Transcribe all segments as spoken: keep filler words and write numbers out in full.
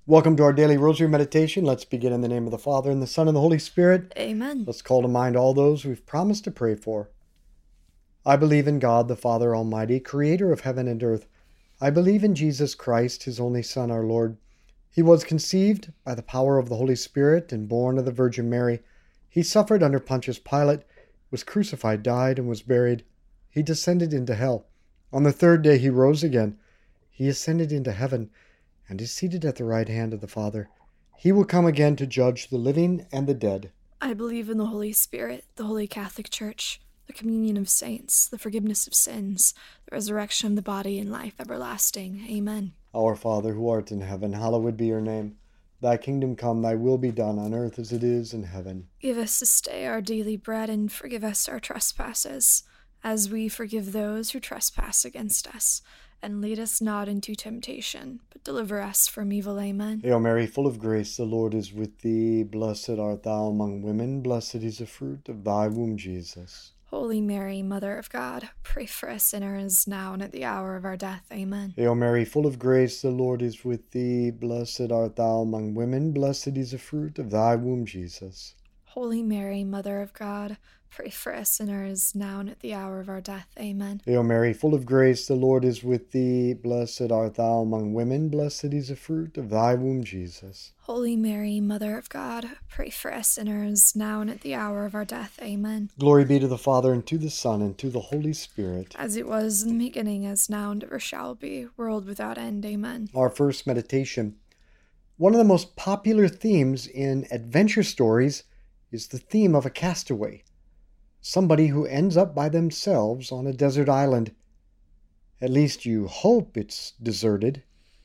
Welcome to our daily rosary meditation. Let's begin in the name of the Father, and the Son, and the Holy Spirit. Amen. Let's call to mind all those we've promised to pray for. I believe in God, the Father Almighty, creator of heaven and earth. I believe in Jesus Christ, his only Son, our Lord. He was conceived by the power of the Holy Spirit and born of the Virgin Mary. He suffered under Pontius Pilate, was crucified, died, and was buried. He descended into hell. On the third day he rose again. He ascended into heaven and is seated at the right hand of the Father. He will come again to judge the living and the dead. I believe in the Holy Spirit, the Holy Catholic Church, the communion of saints, the forgiveness of sins, the resurrection of the body, and life everlasting. Amen. Our Father, who art in heaven, hallowed be your name. Thy kingdom come, thy will be done on earth as it is in heaven. Give us this day our daily bread, and forgive us our trespasses, as we forgive those who trespass against us. And lead us not into temptation, but deliver us from evil. Amen. Hail Mary, full of grace, the Lord is with thee. Blessed art thou among women, blessed is the fruit of thy womb, Jesus. Holy Mary, Mother of God, pray for us sinners, now and at the hour of our death. Amen. Hail Mary, full of grace, the Lord is with thee. Blessed art thou among women, blessed is the fruit of thy womb, Jesus. Holy Mary, Mother of God, pray for us sinners, now and at the hour of our death. Amen. Hail Mary, full of grace, the Lord is with thee. Blessed art thou among women, blessed is the fruit of thy womb, Jesus. Holy Mary, Mother of God, pray for us sinners, now and at the hour of our death. Amen. Glory be to the Father, and to the Son, and to the Holy Spirit. As it was in the beginning, as now, and ever shall be, world without end. Amen. Our first meditation. One of the most popular themes in adventure stories is the theme of a castaway. Somebody who ends up by themselves on a desert island. At least you hope it's deserted.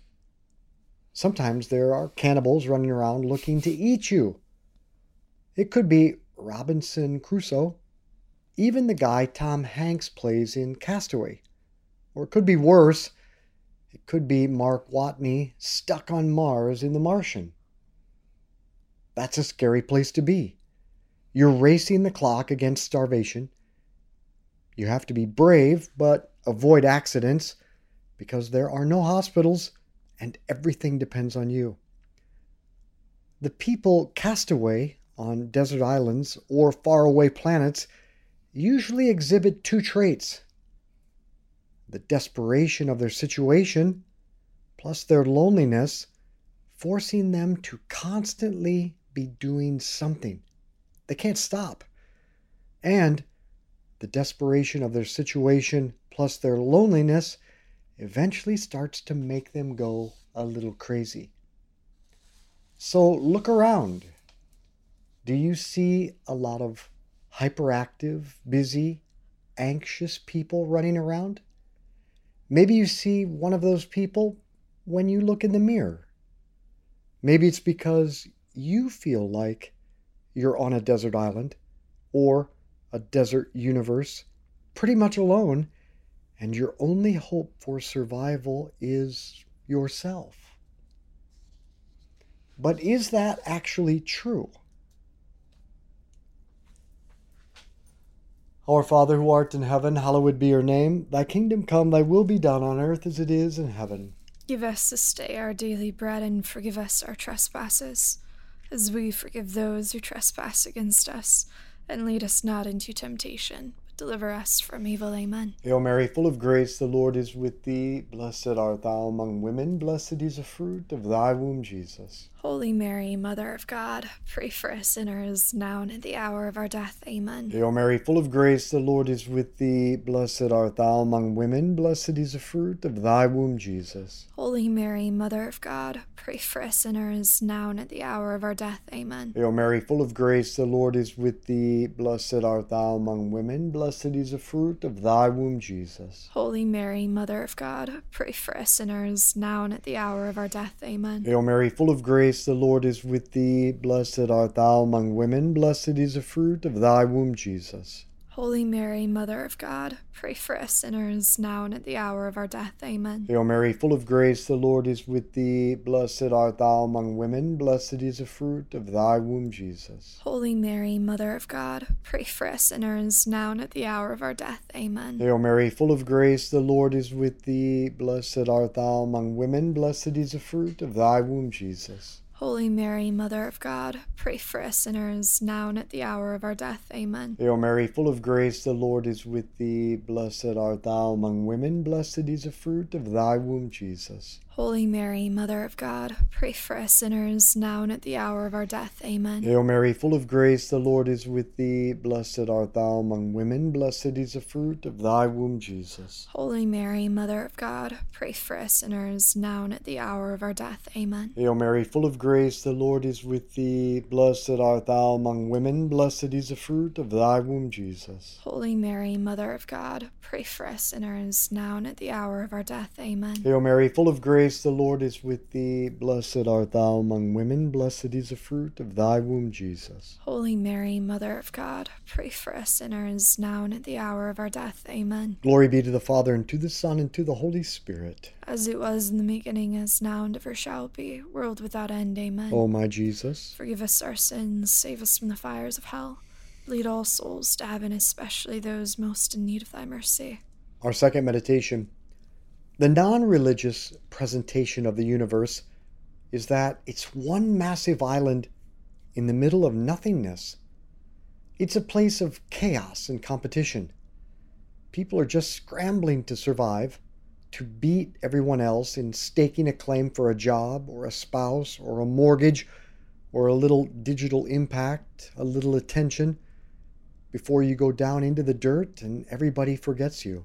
Sometimes there are cannibals running around looking to eat you. It could be Robinson Crusoe, even the guy Tom Hanks plays in Castaway. Or it could be worse. It could be Mark Watney stuck on Mars in The Martian. That's a scary place to be. You're racing the clock against starvation. You have to be brave, but avoid accidents, because there are no hospitals and everything depends on you. The people cast away on desert islands or faraway planets usually exhibit two traits: the desperation of their situation, plus their loneliness, forcing them to constantly be doing something. They can't stop. And the desperation of their situation plus their loneliness eventually starts to make them go a little crazy. So look around. Do you see a lot of hyperactive, busy, anxious people running around? Maybe you see one of those people when you look in the mirror. Maybe it's because you feel like you're on a desert island or a desert universe, pretty much alone, and your only hope for survival is yourself. But is that actually true? Our Father, who art in heaven, hallowed be your name. Thy kingdom come, thy will be done on earth as it is in heaven. Give us this day our daily bread, and forgive us our trespasses, as we forgive those who trespass against us. And lead us not into temptation, but deliver us from evil. Amen. Hail Mary, full of grace, the Lord is with thee. Blessed art thou among women, blessed is the fruit of thy womb, Jesus. Holy Mary, Mother of God, pray for us sinners, now and at the hour of our death. Amen. Hail Mary, full of grace, the Lord is with thee. Blessed art thou among women, blessed is the fruit of thy womb, Jesus. Holy Mary, Mother of God, pray for us sinners, now and at the hour of our death. Amen. Hail Mary, full of grace, the Lord is with thee. Blessed art thou among women, blessed is the fruit of thy womb, Jesus. Holy Mary, Mother of God, pray for us sinners, now and at the hour of our death. Amen. Hail Mary, full of grace, the Lord is with thee. Blessed art thou among women, blessed is the fruit of thy womb, Jesus. Holy Mary, Mother of God, pray for us sinners, now and at the hour of our death. Amen. Hail Mary, full of grace, the Lord is with thee. Blessed art thou among women, blessed is the fruit of thy womb, Jesus. Holy Mary, Mother of God, pray for us sinners, now and at the hour of our death. Amen. Hail Mary, full of grace, the Lord is with thee. Blessed art thou among women, blessed is the fruit of thy womb, Jesus. Holy Mary, Mother of God, pray for us sinners, now and at the hour of our death. Amen. Hail Mary, full of grace, the Lord is with thee. Blessed art thou among women, blessed is the fruit of thy womb, Jesus. Holy Mary, Mother of God, pray for us sinners, now and at the hour of our death. Amen. Hail Mary, full of grace, the Lord is with thee. Blessed art thou among women, blessed is the fruit of thy womb, Jesus. Holy Mary, Mother of God, pray for us sinners, now and at the hour of our death. Amen. Hail Mary, full of grace, the Lord is with thee. Blessed art thou among women, blessed is the fruit of thy womb, Jesus. Holy Mary, Mother of God, pray for us sinners, now and at the hour of our death. Amen. Hail Mary, full of grace, the Lord is with thee. Blessed art thou among women, blessed is the fruit of thy womb, Jesus. Holy Mary, Mother of God, pray for us sinners, now and at the hour of our death. Amen. Glory be to the Father, and to the Son, and to the Holy Spirit. As it was in the beginning, is now, and ever shall be, world without end. Amen. O my Jesus, forgive us our sins, save us from the fires of hell. Lead all souls to heaven, especially those most in need of thy mercy. Our second meditation. The non-religious presentation of the universe is that it's one massive island in the middle of nothingness. It's a place of chaos and competition. People are just scrambling to survive, to beat everyone else in staking a claim for a job or a spouse or a mortgage or a little digital impact, a little attention, before you go down into the dirt and everybody forgets you.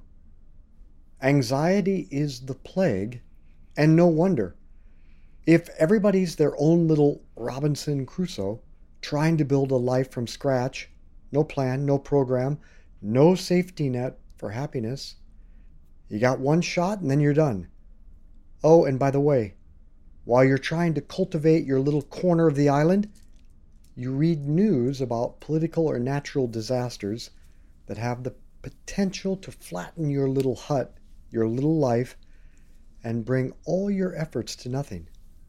Anxiety is the plague, and no wonder. If everybody's their own little Robinson Crusoe, trying to build a life from scratch, no plan, no program, no safety net for happiness, you got one shot and then you're done. Oh, and by the way, while you're trying to cultivate your little corner of the island, you read news about political or natural disasters that have the potential to flatten your little hut, your little life, and bring all your efforts to nothing.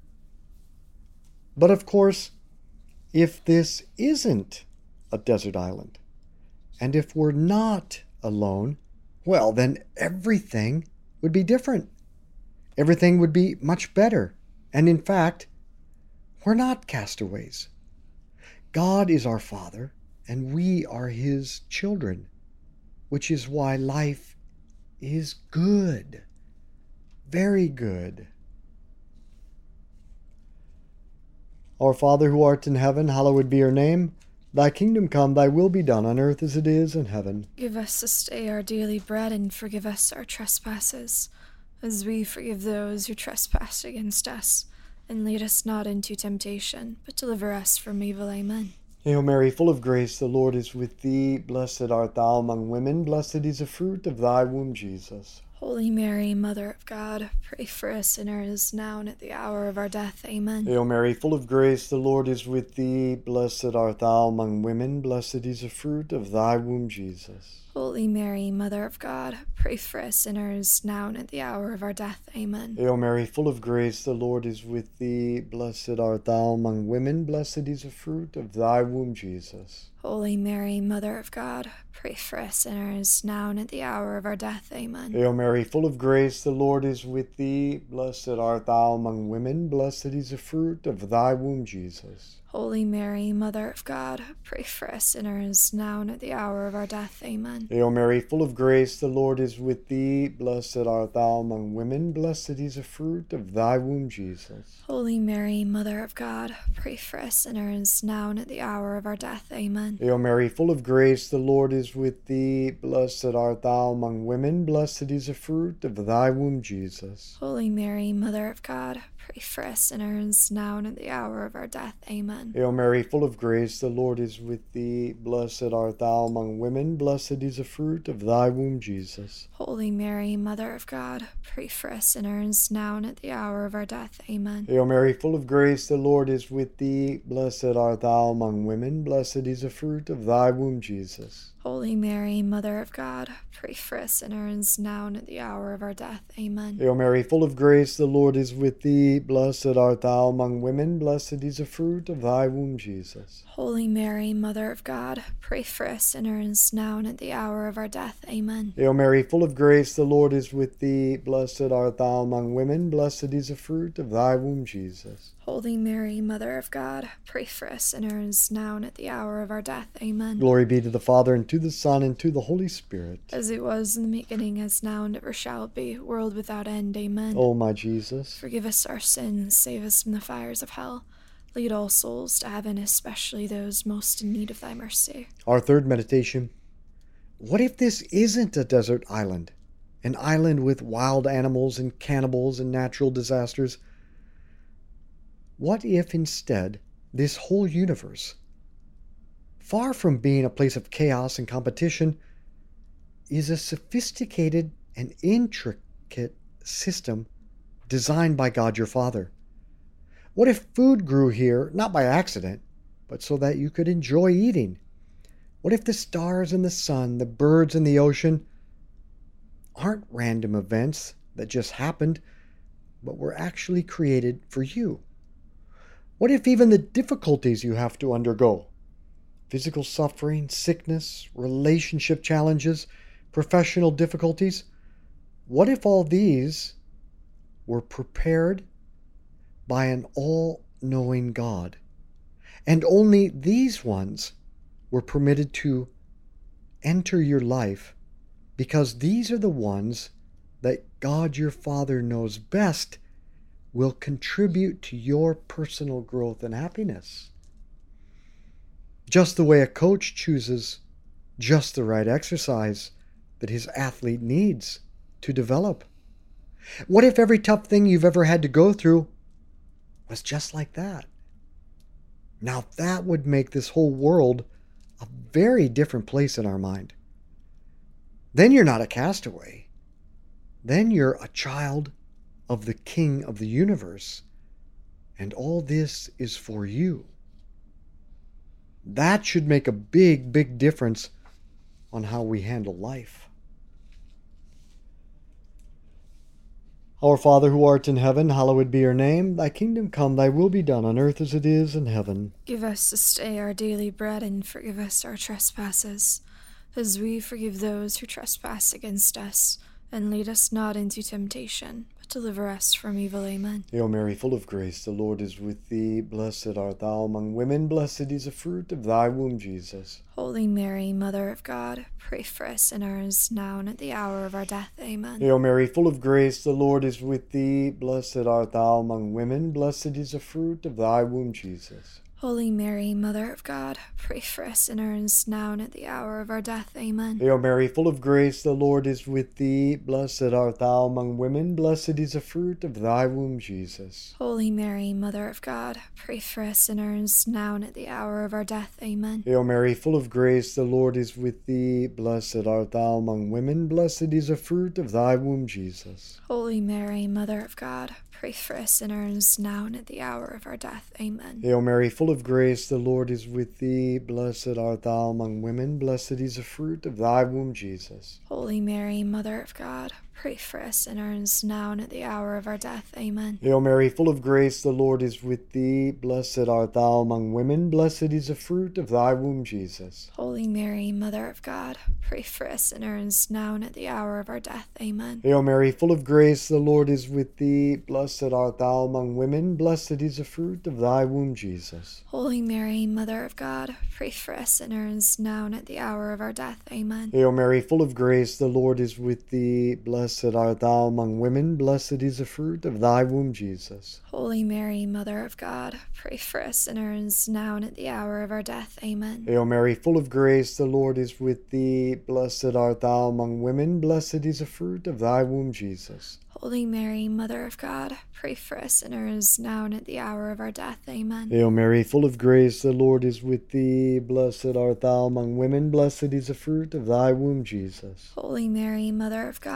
But of course, if this isn't a desert island, and if we're not alone, well, then everything would be different. Everything would be much better. And in fact, we're not castaways. God is our Father, and we are His children, which is why life is good, very good. Our Father who art in heaven, hallowed be your name. Thy kingdom come, thy will be done on earth as it is in heaven. Give us this day our daily bread, and forgive us our trespasses, as we forgive those who trespass against us. And lead us not into temptation, but deliver us from evil. Amen. Hail Mary, full of grace, the Lord is with thee. Blessed art thou among women, blessed is the fruit of thy womb, Jesus. Holy Mary, Mother of God, pray for us sinners, now and at the hour of our death. Amen. Hail Mary, full of grace, the Lord is with thee. Blessed art thou among women, blessed is the fruit of thy womb, Jesus. Holy Mary, Mother of God, pray for us sinners, now and at the hour of our death. Amen. Hail Mary, full of grace, the Lord is with thee. Blessed art thou among women, blessed is the fruit of thy womb, Jesus. Holy Mary, Mother of God, pray for us sinners, now and at the hour of our death. Amen. Hail Mary, full of grace, the Lord is with thee. Blessed art thou among women, blessed is the fruit of thy womb, Jesus. Holy Mary, Mother of God, pray for us sinners, now and at the hour of our death. Amen. Hail Mary, full of grace, the Lord is with thee. Blessed art thou among women, blessed is the fruit of thy womb, Jesus. Holy Mary, Mother of God, pray for us sinners, now and at the hour of our death. Amen. Hail Mary, full of grace, the Lord is with thee. Blessed art thou among women, blessed is the fruit of thy womb, Jesus. Holy Mary, Mother of God, pray for us sinners, now and at the hour of our death. Amen. Hail Mary, full of grace, the Lord is with thee. Blessed art thou among women, blessed is the fruit of thy womb, Jesus. Holy Mary, Mother of God, pray for us sinners, now and at the hour of our death. Amen. Hail Mary, full of grace, the Lord is with thee. Blessed art thou among women, blessed is the fruit of thy womb, Jesus. Holy Mary, Mother of God, pray for us sinners, now and at the hour of our death. Amen. Hail Mary, full of grace, the Lord is with thee. Blessed art thou among women, blessed is the fruit of thy womb, Jesus. Holy Mary, Mother of God, pray for us sinners, now and at the hour of our death. Amen. Hail Mary, full of grace, the Lord is with thee. Blessed art thou among women, blessed is the fruit of thy womb, Jesus. Holy Mary, Mother of God, pray for us sinners, now and at the hour of our death. Amen. Glory be to the Father, and to the Son, and to the Holy Spirit. As it was in the beginning, as now, and ever shall be, world without end. Amen. O my Jesus, forgive us our sins, save us from the fires of hell. Lead all souls to heaven, especially those most in need of thy mercy. Our third meditation. What if this isn't a desert island? An island with wild animals and cannibals and natural disasters? What if instead this whole universe, far from being a place of chaos and competition, is a sophisticated and intricate system designed by God your Father? What if food grew here, not by accident, but so that you could enjoy eating? What if the stars and the sun, the birds and the ocean aren't random events that just happened, but were actually created for you? What if even the difficulties you have to undergo, physical suffering, sickness, relationship challenges, professional difficulties, what if all these were prepared by an all-knowing God, and only these ones were permitted to enter your life because these are the ones that God your Father knows best will contribute to your personal growth and happiness? Just the way a coach chooses just the right exercise that his athlete needs to develop. What if every tough thing you've ever had to go through was just like that? Now that would make this whole world a very different place in our mind. Then you're not a castaway. Then you're a child of the King of the universe, and all this is for you. That should make a big, big difference on how we handle life. Our Father who art in heaven, hallowed be your name. Thy kingdom come, thy will be done on earth as it is in heaven. Give us this day our daily bread, and forgive us our trespasses, as we forgive those who trespass against us. And lead us not into temptation, but deliver us from evil. Amen. Hail Mary, full of grace, the Lord is with thee. Blessed art thou among women, blessed is the fruit of thy womb, Jesus. Holy Mary, Mother of God, pray for us sinners, now and at the hour of our death. Amen. Hail Mary, full of grace, the Lord is with thee. Blessed art thou among women, blessed is the fruit of thy womb, Jesus. Holy Mary, Mother of God, pray for us sinners, now and at the hour of our death. Amen. Hail Mary, full of grace, the Lord is with thee. Blessed art thou among women, blessed is the fruit of thy womb, Jesus. Holy Mary, Mother of God, pray for us sinners, now and at the hour of our death. Amen. Hail Mary, full of grace, the Lord is with thee. Blessed art thou among women, blessed is the fruit of thy womb, Jesus. Holy Mary, Mother of God, pray for us sinners, now and at the hour of our death. Amen. Hail Mary, full of grace, the Lord is with thee. Blessed art thou among women, blessed is the fruit of thy womb, Jesus. Holy Mary, Mother of God, pray for us sinners, now and at the hour of our death. Amen. Hail Mary, full of grace, the Lord is with thee. Blessed art thou among women, blessed is the fruit of thy womb, Jesus. Holy Mary, Mother of God, pray for us sinners, now and at the hour of our death. Amen. Hail Mary, full of grace, the Lord is with thee. Blessed art thou among women, blessed is the fruit of thy womb, Jesus. Holy Mary, Mother of God, pray for us sinners, now and at the hour of our death. Amen. Hail Mary, full of grace, the Lord is with thee. Blessed art thou among women, blessed is the fruit of thy womb, Jesus. Holy Mary, Mother of God, pray for us sinners, now and at the hour of our death. Amen. Hail Mary, full of grace, the Lord is with thee. Blessed art thou among women, blessed is the fruit of thy womb, Jesus. Holy Mary, Mother of God, pray for us sinners, now and at the hour of our death. Amen. Hail Mary, full of grace, the Lord is with thee. Blessed art thou among women, blessed is the fruit of thy womb, Jesus. Holy Mary, Mother of God,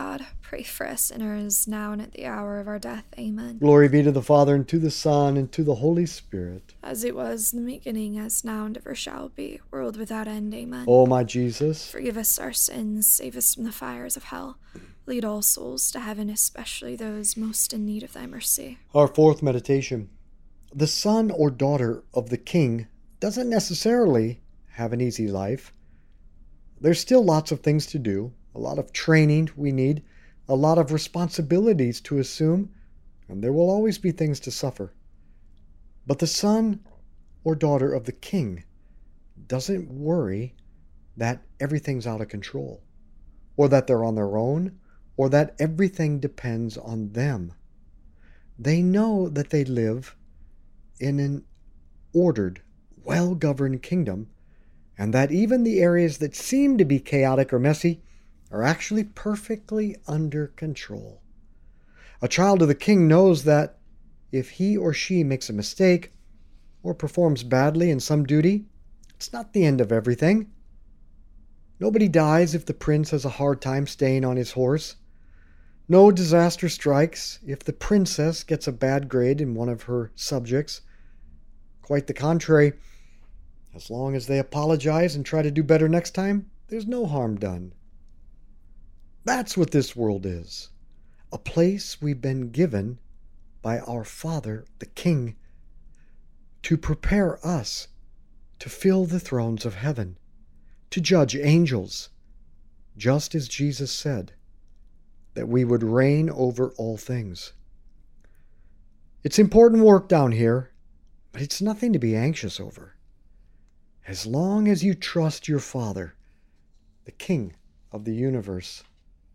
pray for us sinners, now and at the hour of our death. Amen. Glory be to the Father, and to the Son, and to the Holy Spirit. As it was in the beginning, as now, and ever shall be, world without end. Amen. O my Jesus, forgive us our sins, save us from the fires of hell. Lead all souls to heaven, especially those most in need of thy mercy. Our fourth meditation. The son or daughter of the king doesn't necessarily have an easy life. There's still lots of things to do, a lot of training we need, a lot of responsibilities to assume, and there will always be things to suffer. But the son or daughter of the king doesn't worry that everything's out of control, or that they're on their own, or that everything depends on them. They know that they live in an ordered, well-governed kingdom, and that even the areas that seem to be chaotic or messy are actually perfectly under control. A child of the king knows that if he or she makes a mistake or performs badly in some duty, it's not the end of everything. Nobody dies if the prince has a hard time staying on his horse. No disaster strikes if the princess gets a bad grade in one of her subjects. Quite the contrary. As long as they apologize and try to do better next time, there's no harm done. That's what this world is. A place we've been given by our Father, the King, to prepare us to fill the thrones of heaven, to judge angels, just as Jesus said, that we would reign over all things. It's important work down here, but it's nothing to be anxious over. As long as you trust your Father, the King of the universe.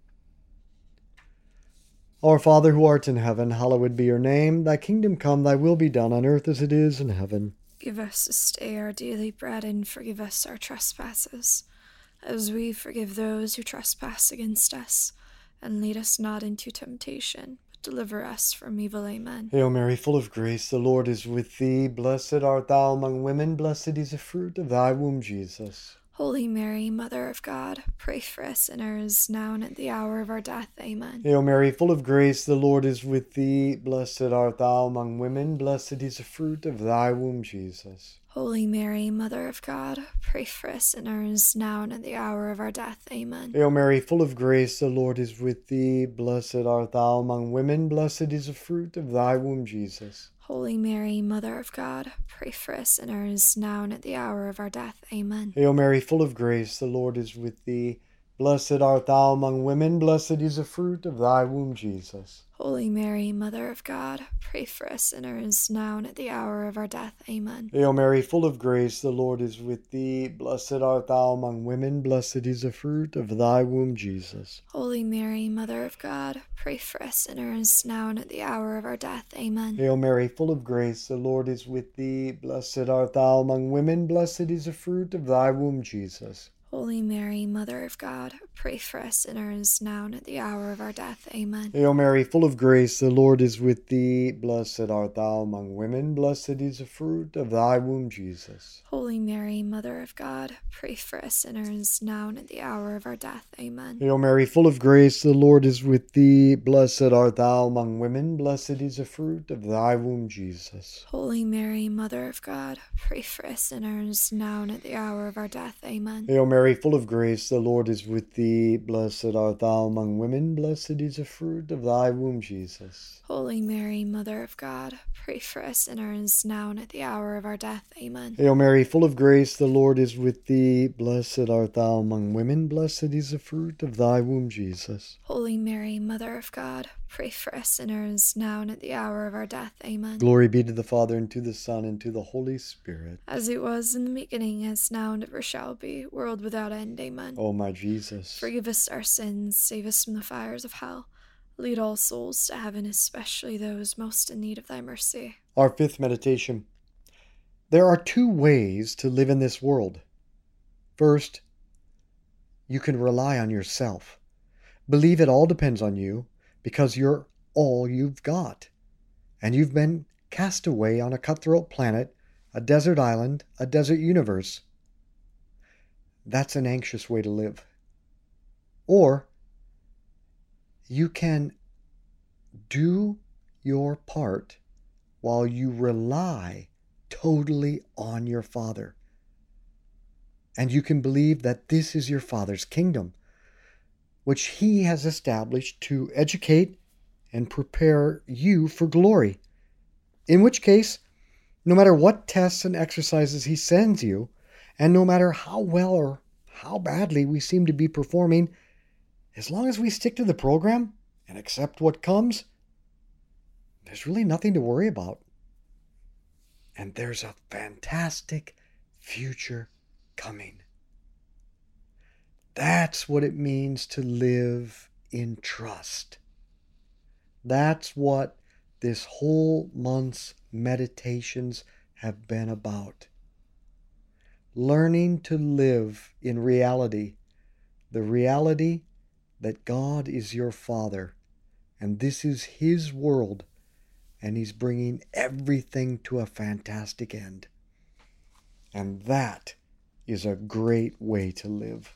Our Father who art in heaven, hallowed be your name. Thy kingdom come, thy will be done on earth as it is in heaven. Give us this day our daily bread, and forgive us our trespasses, as we forgive those who trespass against us. And lead us not into temptation, but deliver us from evil. Amen. Hail Mary, full of grace, the Lord is with thee. Blessed art thou among women, blessed is the fruit of thy womb, Jesus. Holy Mary, Mother of God, pray for us sinners, now and at the hour of our death. Amen. Hail Mary, full of grace, the Lord is with thee. Blessed art thou among women, blessed is the fruit of thy womb, Jesus. Holy Mary, Mother of God, pray for us sinners, now and at the hour of our death. Amen. Hail Mary, full of grace, the Lord is with thee. Blessed art thou among women, blessed is the fruit of thy womb, Jesus. Holy Mary, Mother of God, pray for us sinners, now and at the hour of our death. Amen. Hail Mary, full of grace, the Lord is with thee. Blessed art thou among women, blessed is the fruit of thy womb, Jesus. Holy Mary, Mother of God, pray for us sinners, now and at the hour of our death. Amen. Hail Mary, full of grace, the Lord is with thee. Blessed art thou among women, blessed is the fruit of thy womb, Jesus. Holy Mary, Mother of God, pray for us sinners, now and at the hour of our death. Amen. Hail Mary, full of grace, the Lord is with thee. Blessed art thou among women, blessed is the fruit of thy womb, Jesus. Holy Mary, Mother of God, pray for us sinners, now and at the hour of our death. Amen. Hail Mary, full of grace, the Lord is with thee. Blessed art thou among women, blessed is the fruit of thy womb, Jesus. Holy Mary, Mother of God, pray for us sinners, now and at the hour of our death. Amen. Hail Mary, full of grace, the Lord is with thee. Blessed art thou among women, blessed is the fruit of thy womb, Jesus. Holy Mary, Mother of God, pray for us sinners, now and at the hour of our death. Amen. Hail Mary, full of grace, the Lord is with thee. Blessed art thou among women, blessed is the fruit of thy womb, Jesus. Holy Mary, Mother of God, pray for us sinners, now and at the hour of our death. Amen. Hail Mary, full of grace, the Lord is with thee. Blessed art thou among women, blessed is the fruit of thy womb, Jesus. Holy Mary, Mother of God, pray for us sinners, now and at the hour of our death. Amen. Glory be to the Father, and to the Son, and to the Holy Spirit. As it was in the beginning, as now, and ever shall be, world without end. Amen. O my Jesus, forgive us our sins, save us from the fires of hell. Lead all souls to heaven, especially those most in need of thy mercy. Our fifth meditation. There are two ways to live in this world. First, you can rely on yourself. Believe it all depends on you because you're all you've got. And you've been cast away on a cutthroat planet, a desert island, a desert universe. That's an anxious way to live. Or you can do your part while you rely totally on your Father. And you can believe that this is your Father's kingdom, which He has established to educate and prepare you for glory. In which case, no matter what tests and exercises He sends you, and no matter how well or how badly we seem to be performing, as long as we stick to the program and accept what comes, there's really nothing to worry about. And there's a fantastic future coming. That's what it means to live in trust. That's what this whole month's meditations have been about. Learning to live in reality, the reality that God is your Father, and this is His world, and He's bringing everything to a fantastic end. And that is a great way to live.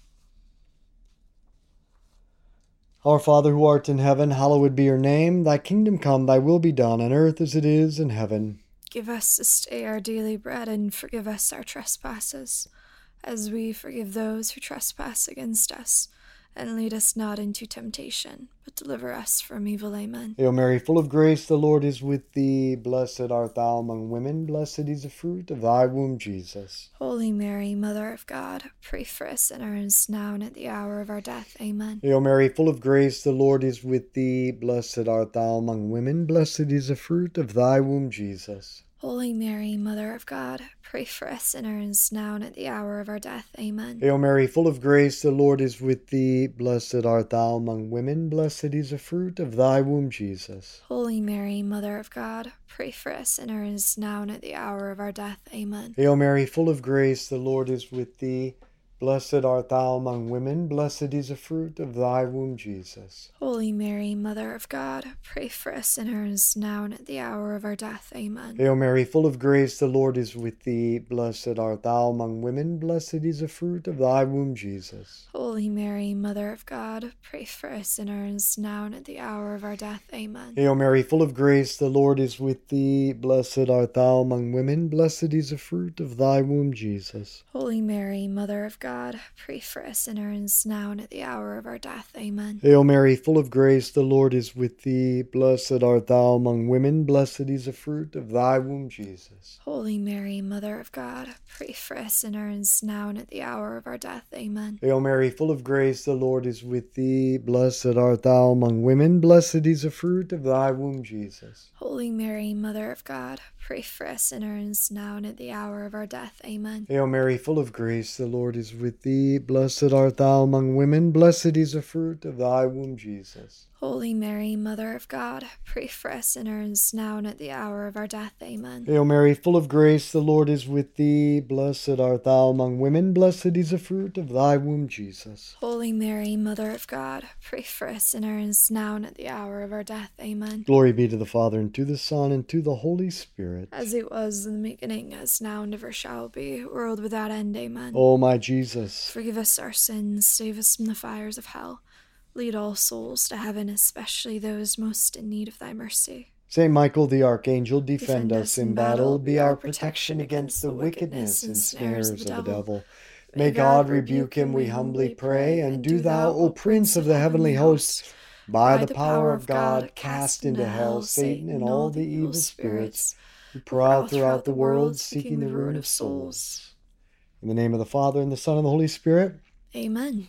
Our Father who art in heaven, hallowed be your name. Thy kingdom come, thy will be done on earth as it is in heaven. Give us this day our daily bread, and forgive us our trespasses, as we forgive those who trespass against us. And lead us not into temptation, but deliver us from evil. Amen. Hail Mary, full of grace, the Lord is with thee. Blessed art thou among women. Blessed is the fruit of thy womb, Jesus. Holy Mary, Mother of God, pray for us sinners, now and at the hour of our death. Amen. Hail Mary, full of grace, the Lord is with thee. Blessed art thou among women. Blessed is the fruit of thy womb, Jesus. Holy Mary, Mother of God, pray for us sinners, now and at the hour of our death. Amen. Hail Mary, full of grace, the Lord is with thee. Blessed art thou among women. Blessed is the fruit of thy womb, Jesus. Holy Mary, Mother of God, pray for us sinners, now and at the hour of our death. Amen. Hail Mary, full of grace, the Lord is with thee. Blessed art thou among women. Blessed is the fruit of thy womb, Jesus. Holy Mary, Mother of God, pray for us sinners, now and at the hour of our death. Amen. Hail Mary, full of grace, the Lord is with thee. Blessed art thou among women. Blessed is the fruit of thy womb, Jesus. Holy Mary, Mother of God, pray for us sinners, now and at the hour of our death. Amen. Hail Mary, full of grace, the Lord is with thee. Blessed art thou among women. Blessed is the fruit of thy womb, Jesus. Holy Mary, Mother of God, pray for us sinners, now and at the hour of our death. Amen. Hail Mary, full of grace, the Lord is with thee. Blessed art thou among women. Blessed is the fruit of thy womb, Jesus. Holy Mary, Mother of God, pray for us sinners, now and at the hour of our death. Amen. Hail Mary, full of grace, the Lord is with thee. Blessed art thou among women. Blessed is the fruit of thy womb, Jesus. Holy Mary, Mother of God, pray for us sinners, now and at the hour of our death. Amen. Hail Mary, full of grace, the Lord is with thee. Blessed art thou among women. Blessed is the fruit of thy womb, Jesus. Holy Mary, Mother of God, pray for us sinners, now and at the hour of our death. Amen. Hail Mary, full of grace, the Lord is with thee. Blessed art thou among women. Blessed is the fruit of thy womb, Jesus. Holy Mary, Mother of God, pray for us sinners, now and at the hour of our death. Amen. Glory be to the Father, and to the Son, and to the Holy Spirit. As it was in the beginning, as now and ever shall be, world without end. Amen. O my Jesus, forgive us our sins, save us from the fires of hell. Lead all souls to heaven, especially those most in need of thy mercy. Saint Michael the Archangel, defend, defend us in battle, be our protection against the wickedness and snares of the devil. May God rebuke him, we humbly pray, and do thou, O Prince of the heavenly host, by the power of God, cast into hell Satan and all the evil spirits who prowl throughout the world, seeking the ruin of souls. In the name of the Father, and the Son, and the Holy Spirit. Amen.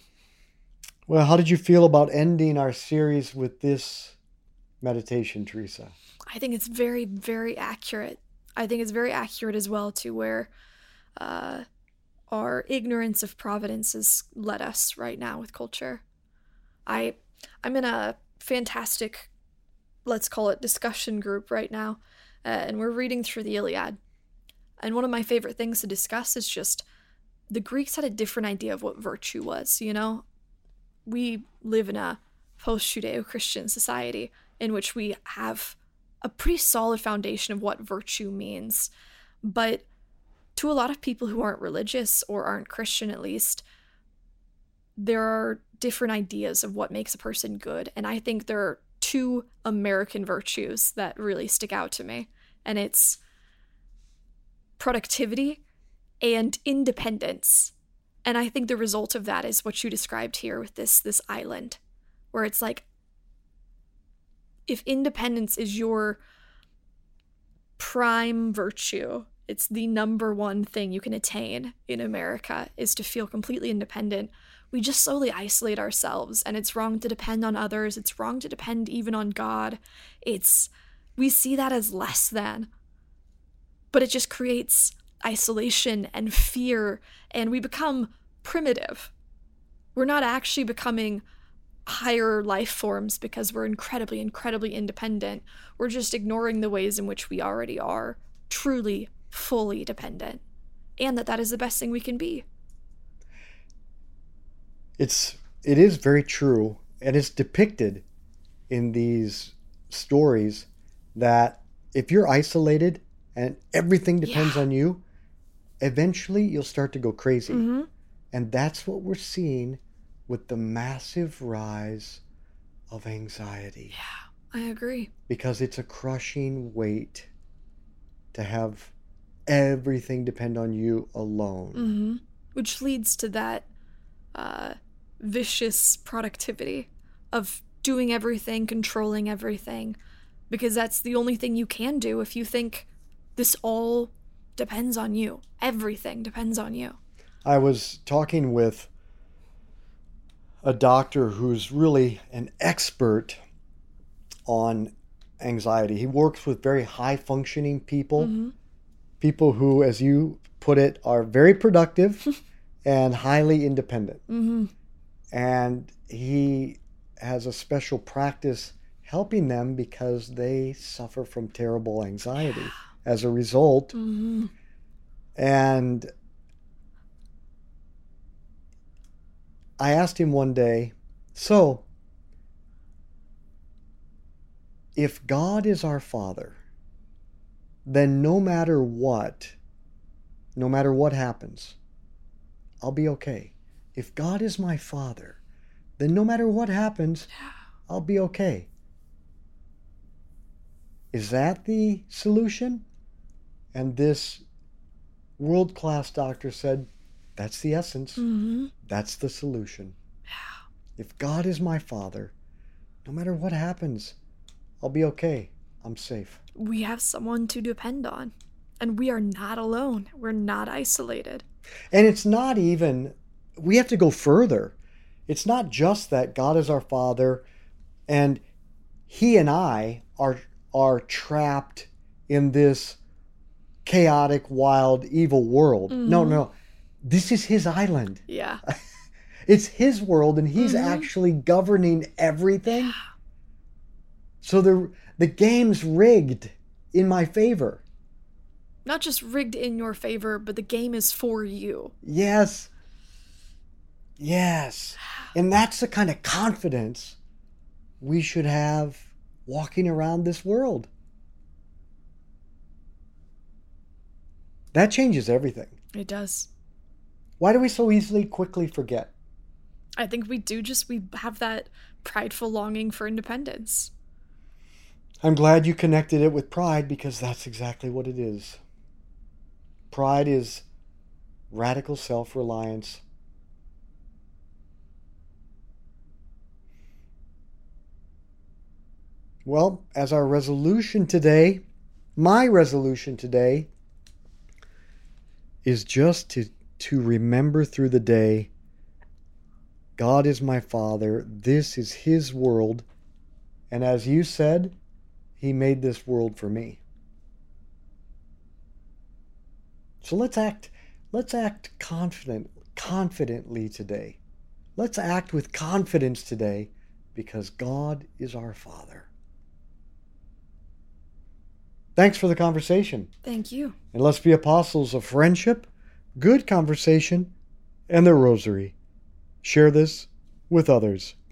Well, how did you feel about ending our series with this meditation, Teresa? I think it's very, very accurate. I think it's very accurate as well to where uh, our ignorance of providence has led us right now with culture. I, I'm in a fantastic, let's call it discussion group right now, uh, and we're reading through the Iliad. And one of my favorite things to discuss is just the Greeks had a different idea of what virtue was, you know? We live in a post-Judeo-Christian society in which we have a pretty solid foundation of what virtue means. But to a lot of people who aren't religious or aren't Christian at least, there are different ideas of what makes a person good. And I think there are two American virtues that really stick out to me. And it's productivity and independence. And I think the result of that is what you described here with this this island, where it's like, if independence is your prime virtue, it's the number one thing you can attain in America, is to feel completely independent. We just slowly isolate ourselves, and it's wrong to depend on others. It's wrong to depend even on God. It's, we see that as less than, but it just creates isolation and fear, and we become primitive. We're not actually becoming higher life forms because we're incredibly, incredibly independent. We're just ignoring the ways in which we already are truly, fully dependent, and that that is the best thing we can be. It's, it is very true, and it's depicted in these stories that if you're isolated and everything depends Yeah. on you, eventually you'll start to go crazy. Mm-hmm. And that's what we're seeing with the massive rise of anxiety. Yeah, I agree. Because it's a crushing weight to have everything depend on you alone. Mm-hmm. Which leads to that uh, vicious productivity of doing everything, controlling everything, because that's the only thing you can do if you think this all depends on you. Everything depends on you. I was talking with a doctor who's really an expert on anxiety. He works with very high functioning people, Mm-hmm. people who, as you put it, are very productive and highly independent. Mm-hmm. And he has a special practice helping them because they suffer from terrible anxiety as a result. Mm-hmm. And I asked him one day, so if God is our Father, then no matter what, no matter what happens, I'll be okay. If God is my Father, then no matter what happens, I'll be okay. Is that the solution? And this world-class doctor said, that's the essence. Mm-hmm. That's the solution. If God is my Father, no matter what happens, I'll be okay. I'm safe. We have someone to depend on, and we are not alone. We're not isolated. And it's not even, we have to go further. It's not just that God is our Father and He and I are, are trapped in this chaotic, wild, evil world. Mm-hmm. No, no. This is His island. Yeah. It's His world, and He's Mm-hmm. actually governing everything. So the the game's rigged in my favor. Not just rigged in your favor, but the game is for you. Yes. Yes. And that's the kind of confidence we should have walking around this world. That changes everything. It does. Why do we so easily quickly forget? I think we do just, we have that prideful longing for independence. I'm glad you connected it with pride, because that's exactly what it is. Pride is radical self-reliance. Well, as our resolution today, my resolution today is just to, to remember through the day, God is my Father, this is His world, and as you said, He made this world for me. So let's act, let's act confident, confidently today. Let's act with confidence today, because God is our Father. Thanks for the conversation. Thank you. And let's be apostles of friendship, good conversation, and the rosary. Share this with others.